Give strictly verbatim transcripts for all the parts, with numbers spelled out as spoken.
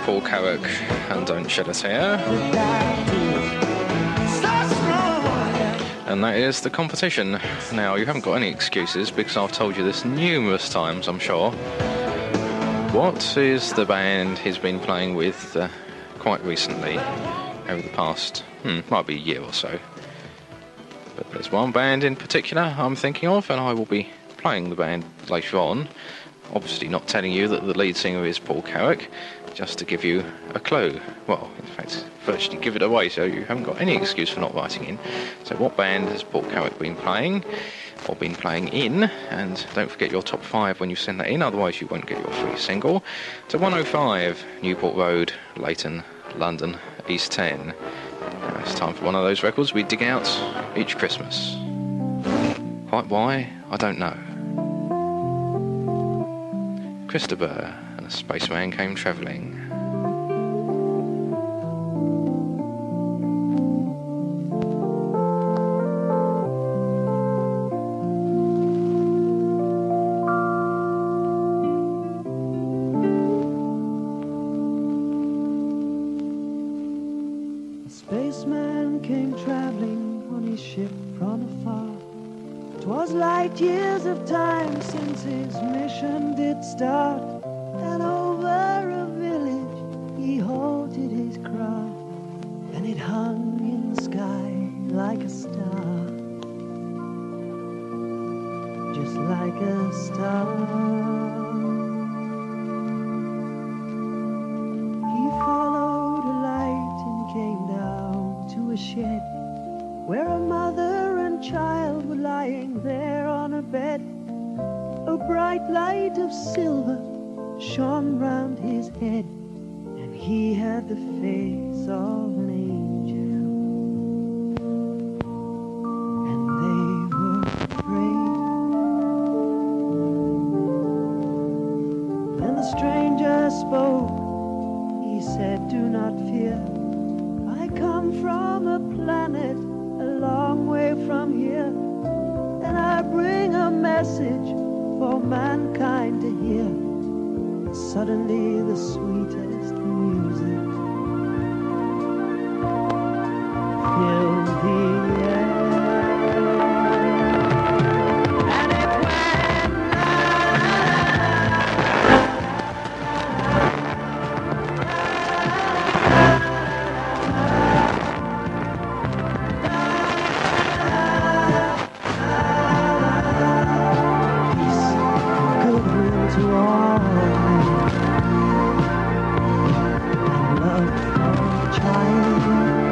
Paul Carrack and Don't Shed a Tear. And that is The Competition. Now, you haven't got any excuses because I've told you this numerous times, I'm sure. What is the band he's been playing with uh, quite recently, over the past, hmm, might be a year or so. But there's one band in particular I'm thinking of, and I will be playing the band later on. Obviously not telling you that the lead singer is Paul Carrack, just to give you a clue. Well, in fact, virtually give it away, so you haven't got any excuse for not writing in. So what band has Paul Carrack been playing, or been playing in? And don't forget your top five when you send that in, otherwise you won't get your free single. To one oh five Newport Road, Leighton, London, East ten. Now it's time for one of those records we dig out each Christmas. Quite why, I don't know. Christopher and a spaceman came travelling. A spaceman came travelling on his ship from afar. 'Twas light years of time since his mission did start, and over a village he halted his craft, and it hung in the sky like a star, just like a star. He followed a light and came down to a shed where a mother and child were lying there on a bed. A bright light of silver shone round his head, and he had the face of an angel, and they were afraid. Then the stranger spoke, he said, "Do not fear, I come from a planet a long way from here, and I bring a message for mankind to hear." Suddenly the sweetest music filled the air, and it went peace, goodwill to all men, and love for a child.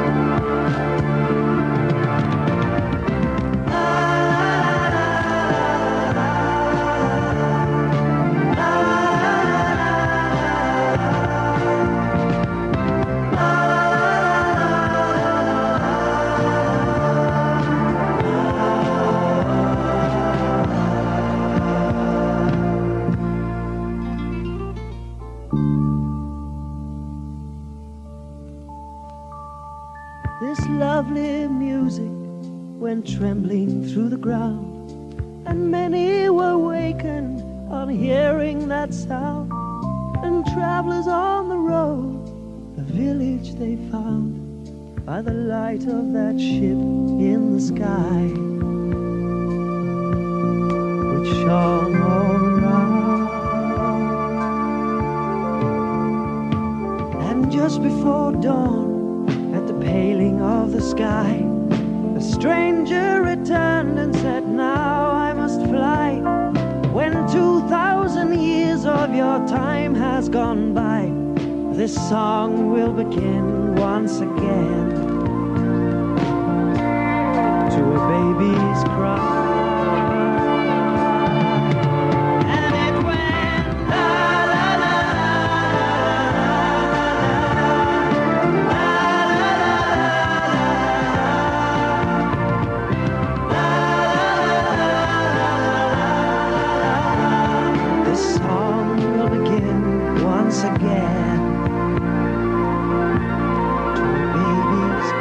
This lovely music went trembling through the ground, and many were wakened on hearing that sound. And travelers on the road, the village they found by the light of that ship in the sky, which shone all around. And just before dawn, at the paling of the sky, the stranger returned and said, "Now I must fly. When two thousand years of your time has gone by, this song will begin once again to a baby's cry." Again to a baby's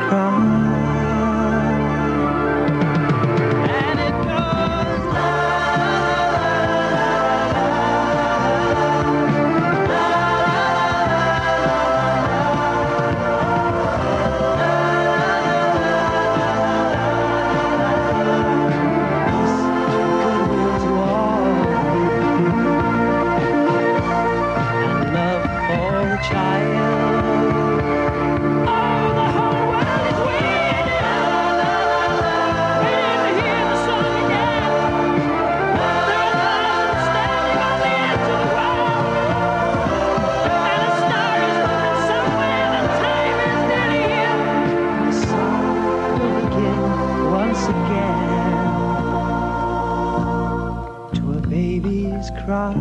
cry.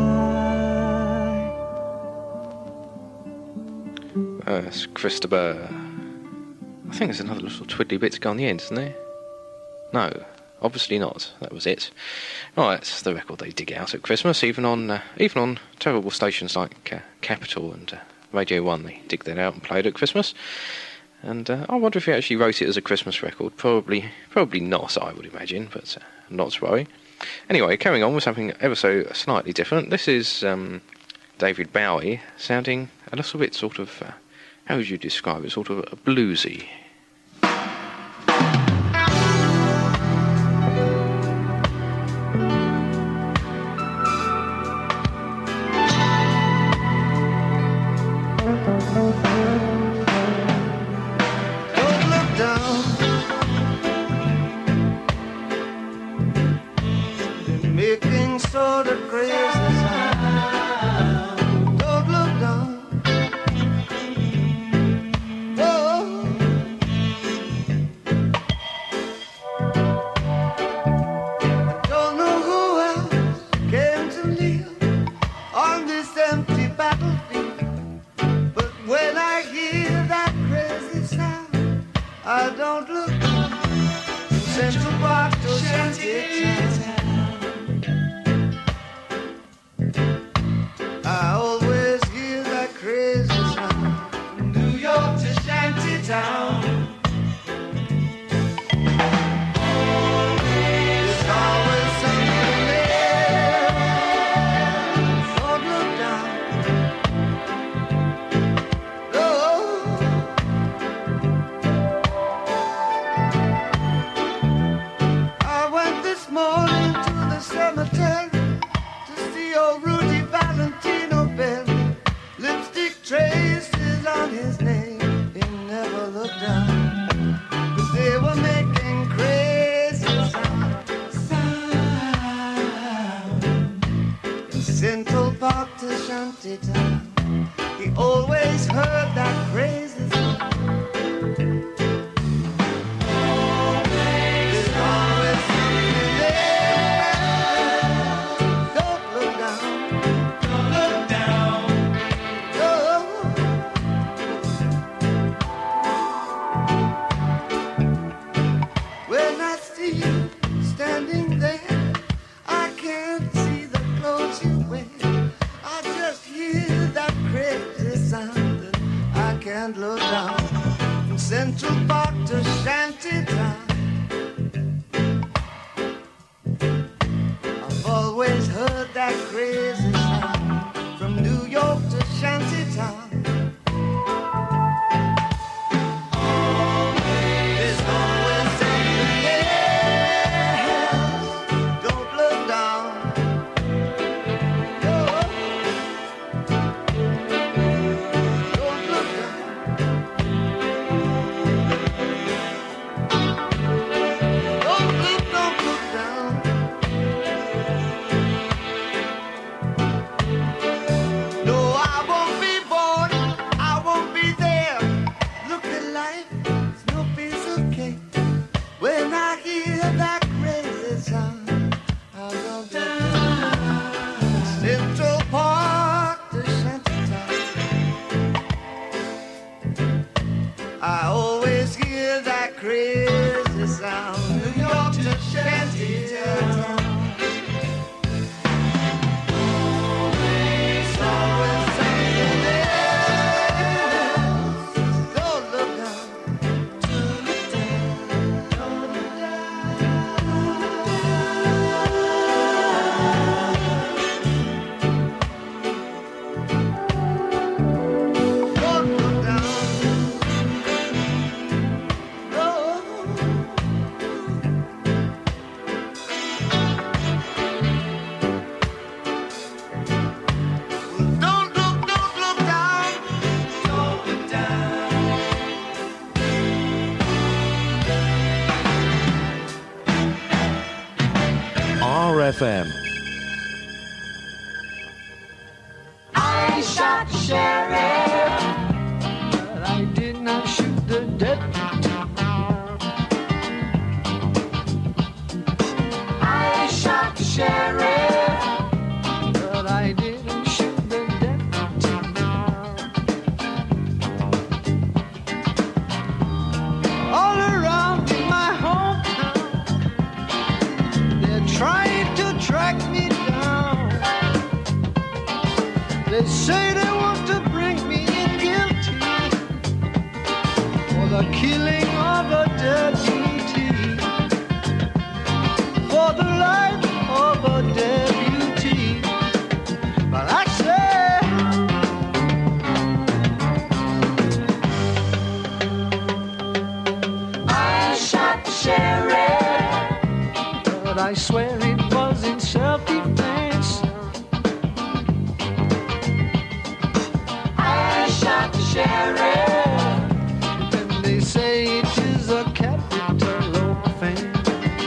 Uh, it's Christopher. I think there's another little twiddly bit to go on the end, isn't there? No, obviously not. That was it. Right, that's the record they dig out at Christmas. Even on uh, even on terrible stations like uh, Capital and uh, Radio One, they dig that out and play it at Christmas. And uh, I wonder if he actually wrote it as a Christmas record. Probably, probably not, I would imagine, but uh, not to worry. Anyway, carrying on with something ever so slightly different. This is um, David Bowie sounding a little bit sort of, uh, how would you describe it, sort of bluesy. F M. I shot the sheriff, but I did not shoot the deputy. I shot the sheriff, say they want to bring me in guilty for the killing of a deputy, for the life of a deputy. But I say, I shot the sheriff, but I swear it was in self-defense. I shot the sheriff, and they say it is a capital offense.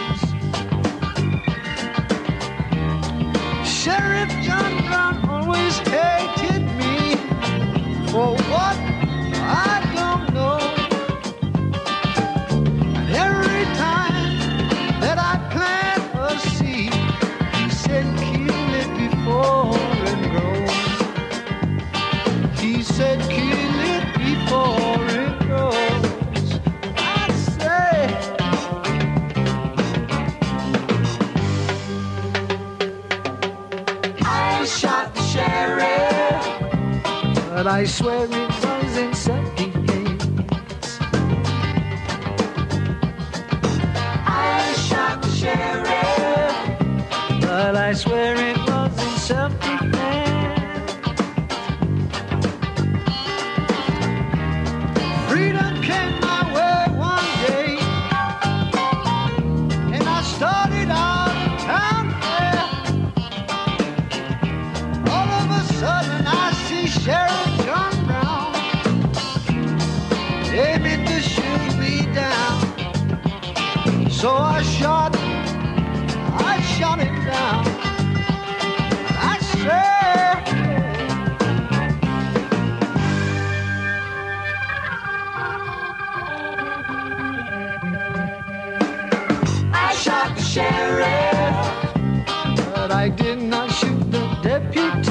Sheriff John Brown always hated me for what I don't know. And every time that I plant a seed, he said kill it before it grows. He said kill it before it grows. I say, I shot the sheriff, but I swear it was in self-defense. I shot the sheriff, but I swear it was in self-defense. Freedom came my way one day, and I started out of town fair. All of a sudden I see Sheriff John Brown aiming to shoot me down. So I shot, I shot him down. I said, I shot the sheriff, but I did not shoot the deputy.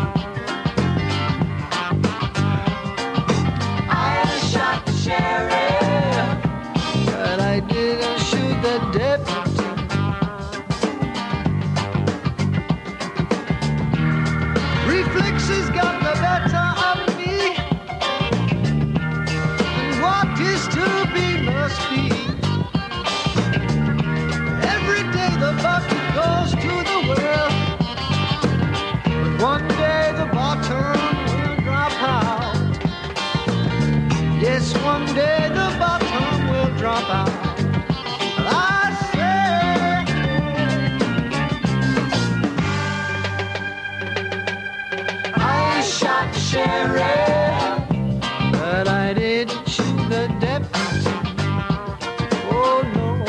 I shot the sheriff, but I didn't shoot the deputy. Reflexes got the better of me, and what is to be must be. Every day the bucket goes to the well, but one day the bottom will drop out. Yes, one day the bottom will drop out. But I say, I shot the sheriff, but I didn't shoot the deputy. Oh no,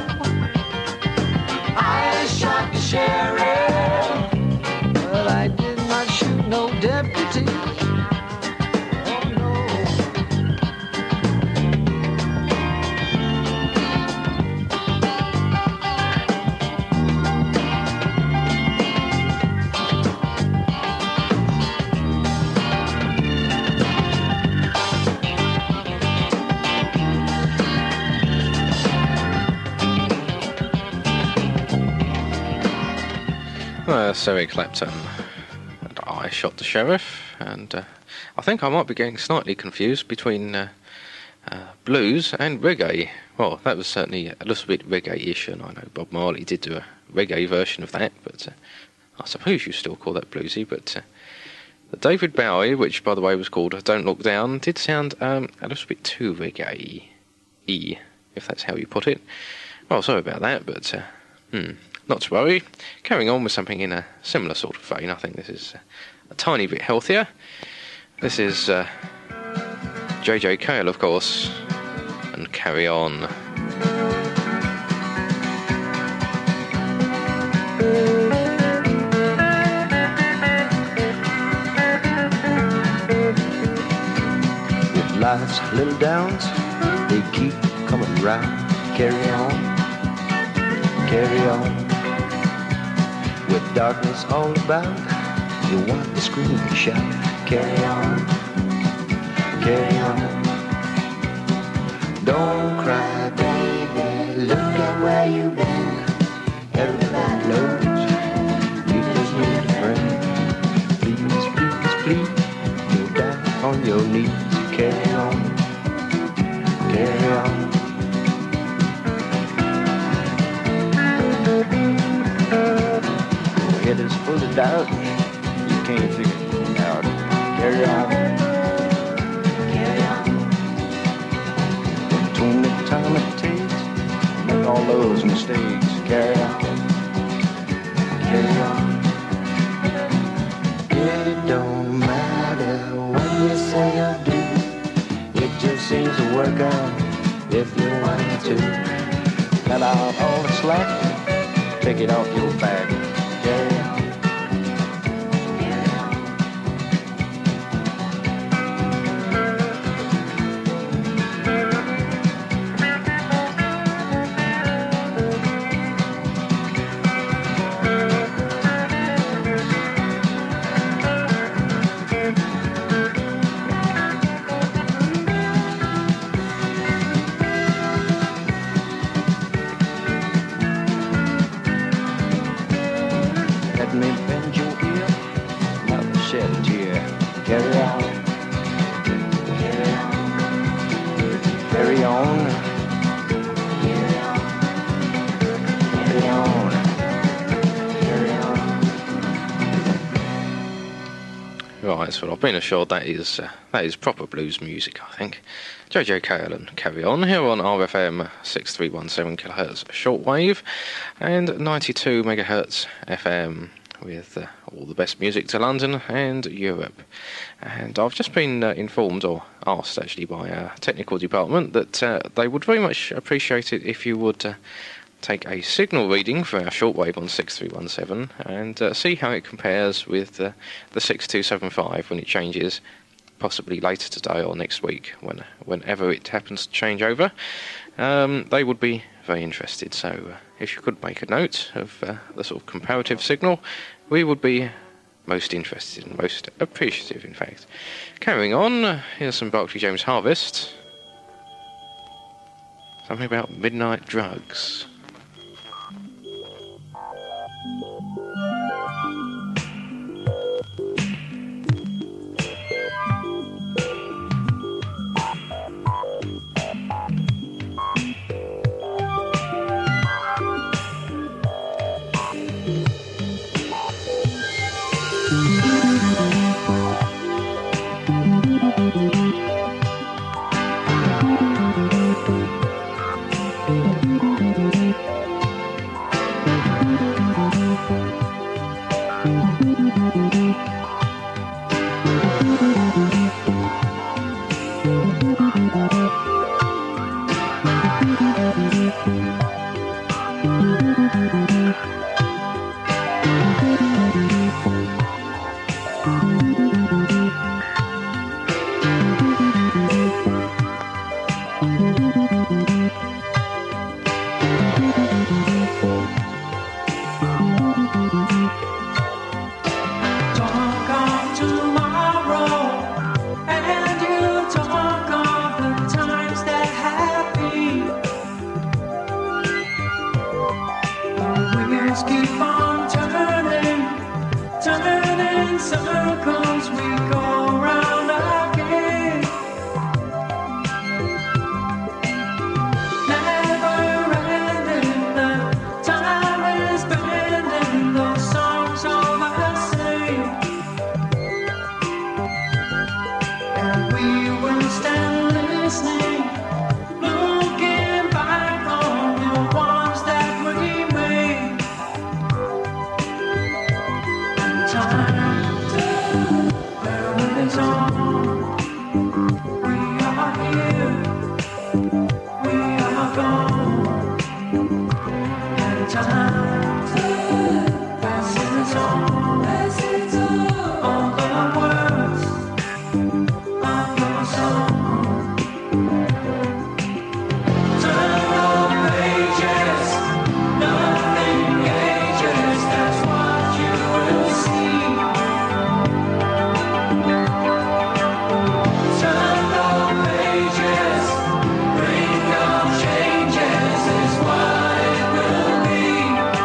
I shot the sheriff, but I did not shoot no deputy. Oh no. Well, that's Eric Clapton, and I shot the sheriff, and uh, I think I might be getting slightly confused between uh, uh, blues and reggae. Well, that was certainly a little bit reggae-ish, and I know Bob Marley did do a reggae version of that, but uh, I suppose you still call that bluesy. But uh, the David Bowie, which by the way was called Don't Look Down, did sound um, a little bit too reggae-y, if that's how you put it. Well, sorry about that, but uh, hmm. Not to worry. Carrying on with something in a similar sort of vein, I think this is a tiny bit healthier. This is uh, J J Cale, of course, and Carry On. With life's little downs, they keep coming round. Carry on, carry on. With darkness all about, you want to scream and shout. Carry on, carry on. Don't cry, baby, look at where you've been. Everybody knows you just need a friend. Please, please, please, needs to carry on, carry on. Your head is full of doubt, you can't figure it out. Carry on, carry on. Between the time it takes to make all those mistakes, carry on, carry on. It don't matter what you say or do, it just seems to work out if you want to. Cut out all the slack, take it off your back, carry on. Let me bend your ear, never shed a tear. Carry on, carry on, carry on, carry on, carry on, carry on. Right, so I've been assured that is uh, that is proper blues music, I think. J J Cale and Carry On here on R F M six three one seven kilohertz shortwave and ninety-two megahertz F M with uh, all the best music to London and Europe. And I've just been uh, informed, or asked actually, by our technical department that uh, they would very much appreciate it if you would uh, take a signal reading for our shortwave on six three one seven and uh, see how it compares with uh, the six two seven five when it changes, possibly later today or next week, when whenever it happens to change over. Um, they would be very interested, so uh, if you could make a note of uh, the sort of comparative signal, we would be most interested and most appreciative, in fact. Carrying on, uh, here's some Barclay James Harvest. Something about midnight drugs. Changes is what it will be.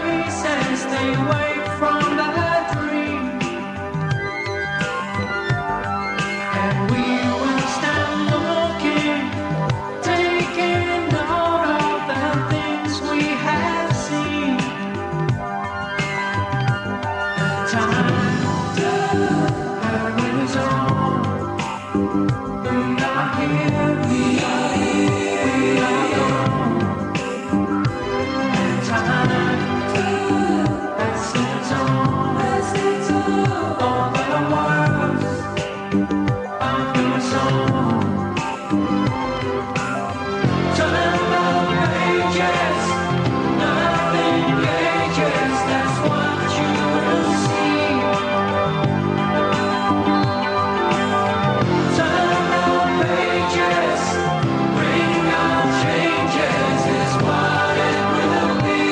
faces, they wake from their dream. And we will stand looking, taking note of the things we have seen. The time carries on. We are here, we are here, we are gone. And time passes on, passes on over the words of your song. Turn the pages, nothing engages, that's what you will see. Turn the pages, bring on changes, is what it will be.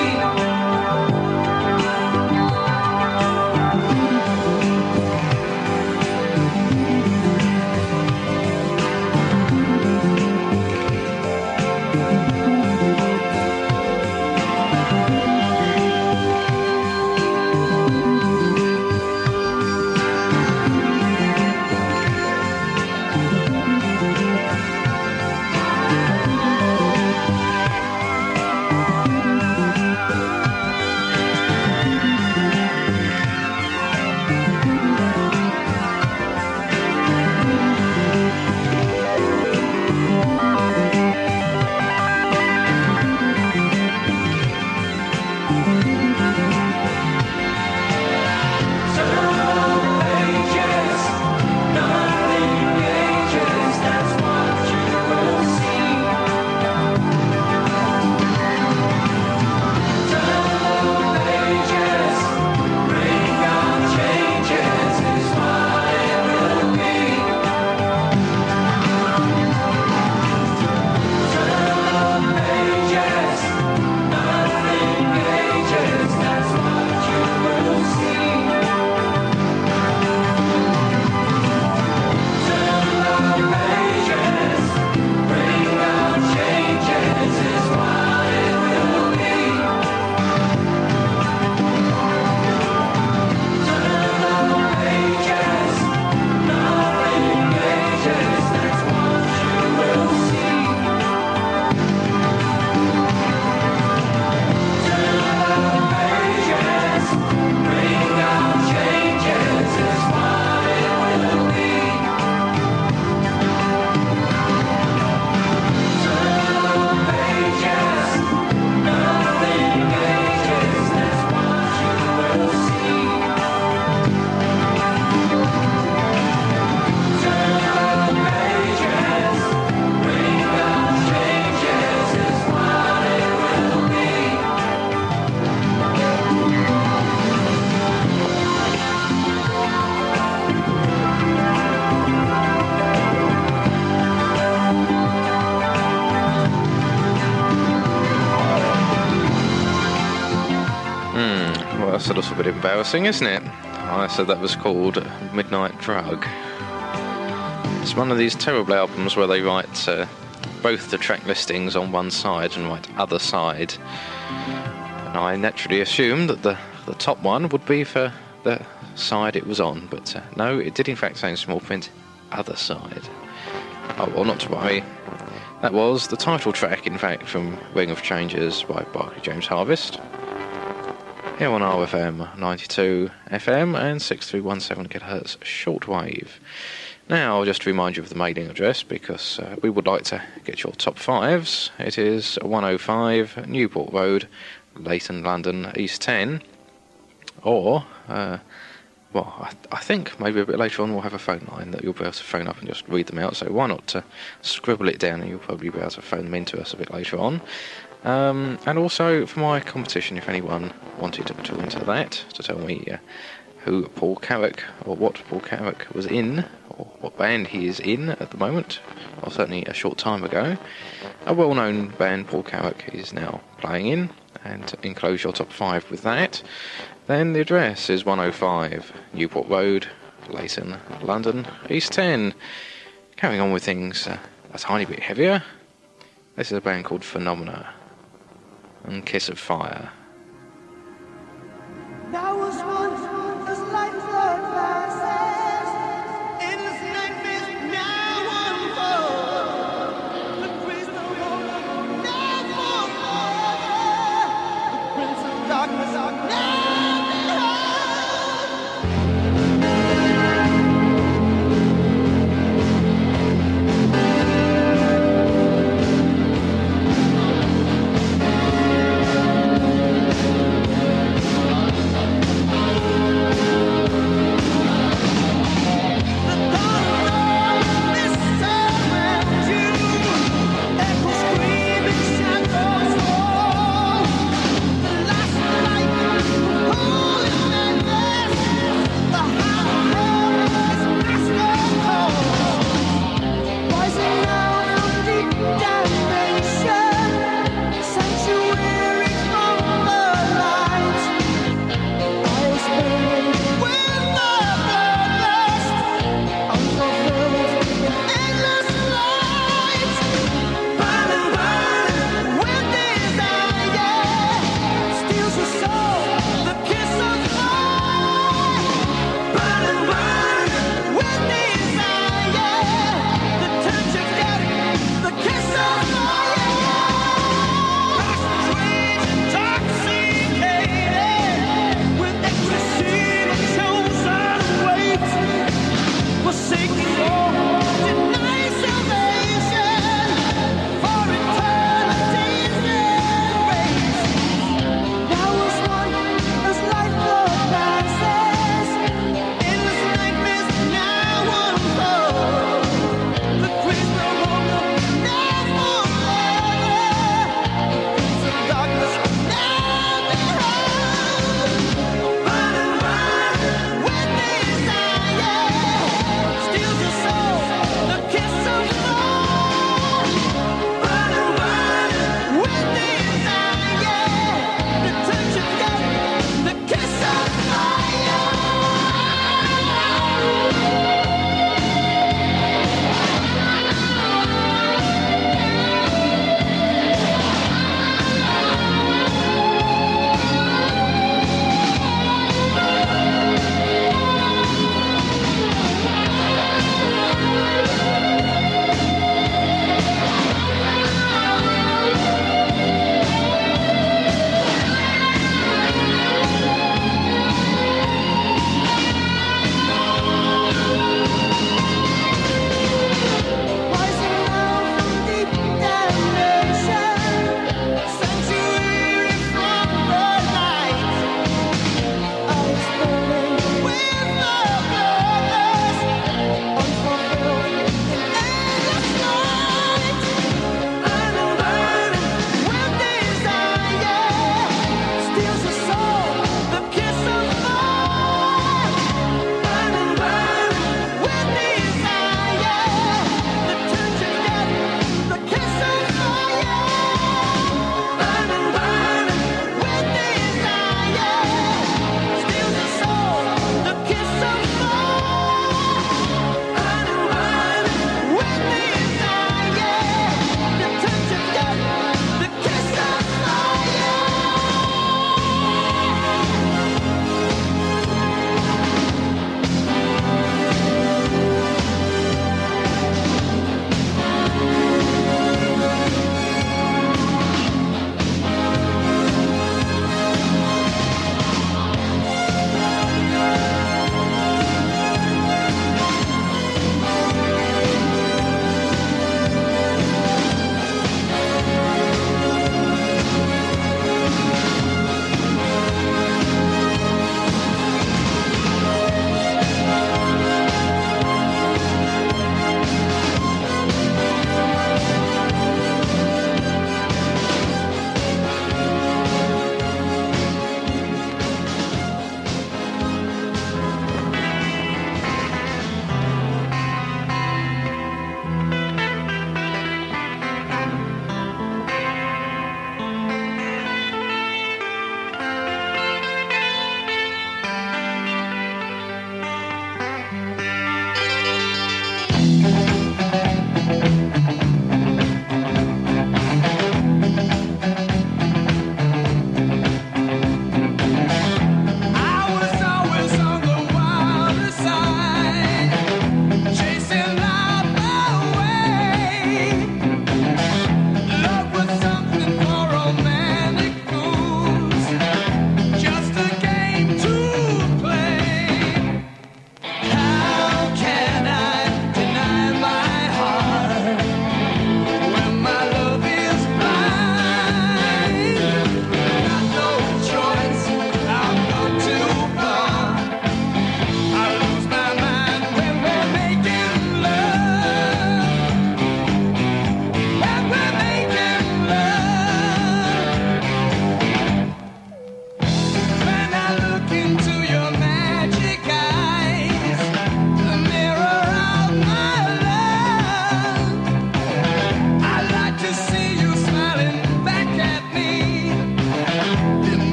That's a little bit embarrassing, isn't it? I said that was called Midnight Drug. It's one of these terrible albums where they write uh, both the track listings on one side and write other side. And I naturally assumed that the, the top one would be for the side it was on, but uh, no, it did in fact say in small print, other side. Oh well, not to worry. That was the title track, in fact, from Ring of Changes by Barclay James Harvest. Here on R F M ninety-two F M and six three one seven kilohertz shortwave. Now, just to remind you of the mailing address, because uh, we would like to get your top fives. It is one oh five Newport Road, Leighton, London, East ten. Or, uh, well, I, I think maybe a bit later on we'll have a phone line that you'll be able to phone up and just read them out. So why not uh, scribble it down and you'll probably be able to phone them in to us a bit later on. Um, and also for my competition, if anyone wanted to enter that, to tell me uh, who Paul Carrack, or what Paul Carrack was in, or what band he is in at the moment, or certainly a short time ago. A well-known band Paul Carrack is now playing in, and enclose your top five with that. Then the address is one oh five Newport Road, Leighton, London, East ten. Carrying on with things uh, a tiny bit heavier. This is a band called Phenomena and Kiss of Fire.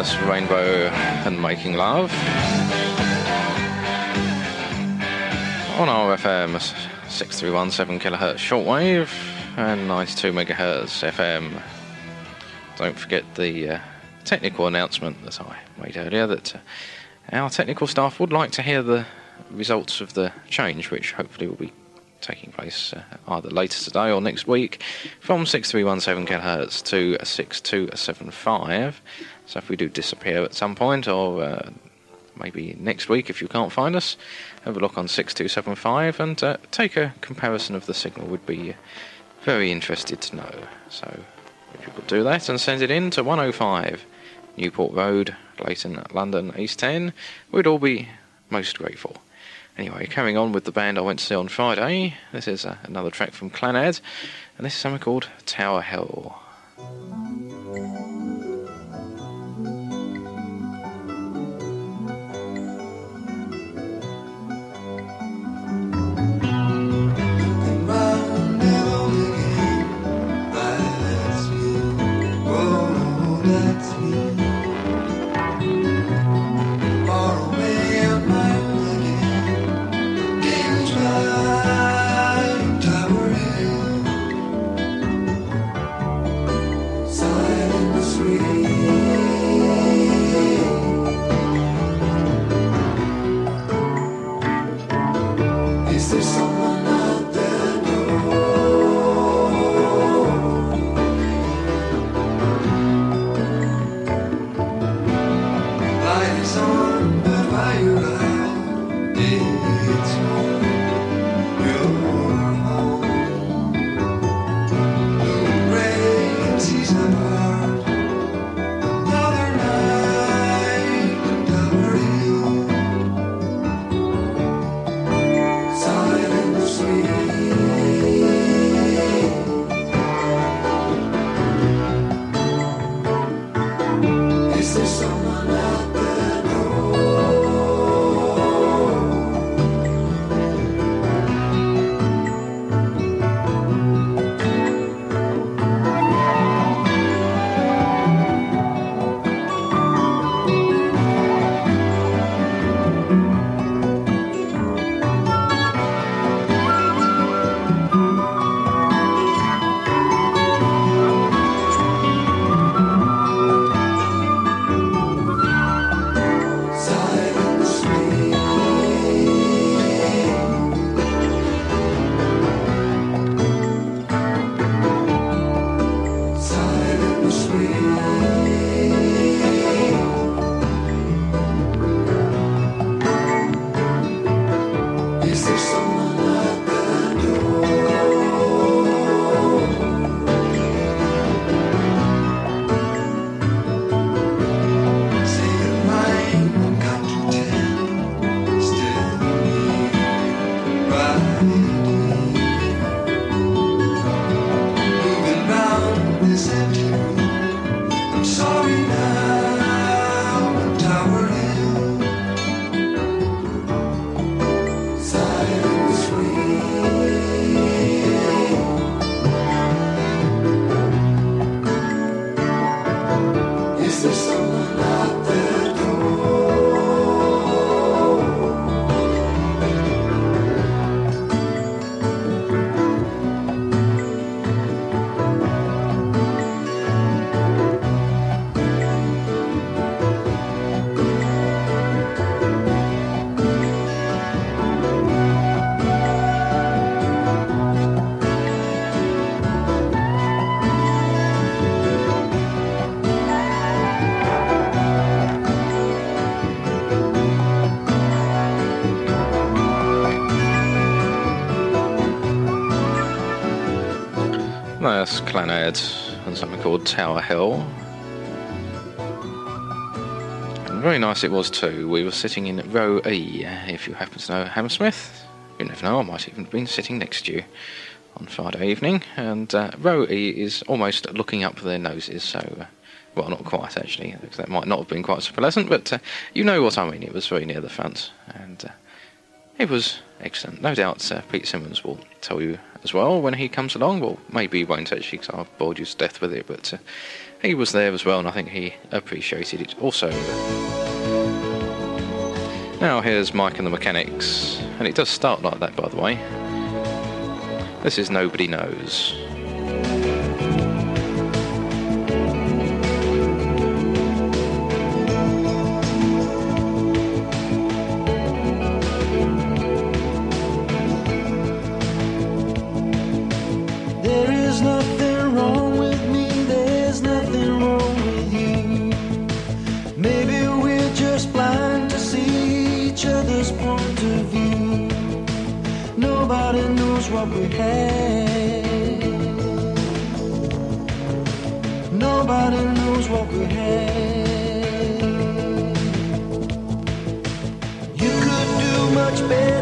That's Rainbow and Making Love. On R F M, six three one seven kilohertz shortwave and ninety-two megahertz F M. Don't forget the uh, technical announcement that I made earlier, that uh, our technical staff would like to hear the results of the change, which hopefully will be taking place uh, either later today or next week, from six three one seven kilohertz to six two seven five. So if we do disappear at some point, or uh, maybe next week if you can't find us, have a look on six two seven five and uh, take a comparison of the signal. Would be very interested to know. So if you could do that and send it in to one oh five Newport Road, Leighton, London, East ten, we'd all be most grateful. Anyway, carrying on with the band I went to see on Friday, this is uh, another track from Clannad, and this is something called Tower Hell. That's Clannad and something called Tower Hill. And very nice it was too. We were sitting in row E. If you happen to know Hammersmith, you never know, I might even have been sitting next to you on Friday evening. And uh, row E is almost looking up their noses, so uh, well, not quite actually, because that might not have been quite so pleasant, but uh, you know what I mean. It was very near the front, and uh, It was excellent. No doubt uh, Pete Simmons will tell you as well when he comes along. Well, maybe he won't actually, because I've bored you to death with it, but uh, he was there as well, and I think he appreciated it also. Now here's Mike and the Mechanics, and it does start like that, by the way. This is Nobody Knows. There is nothing wrong with me, there's nothing wrong with you. Maybe we're just blind to see each other's point of view. Nobody knows what we have. Nobody knows what we have. You could do much better.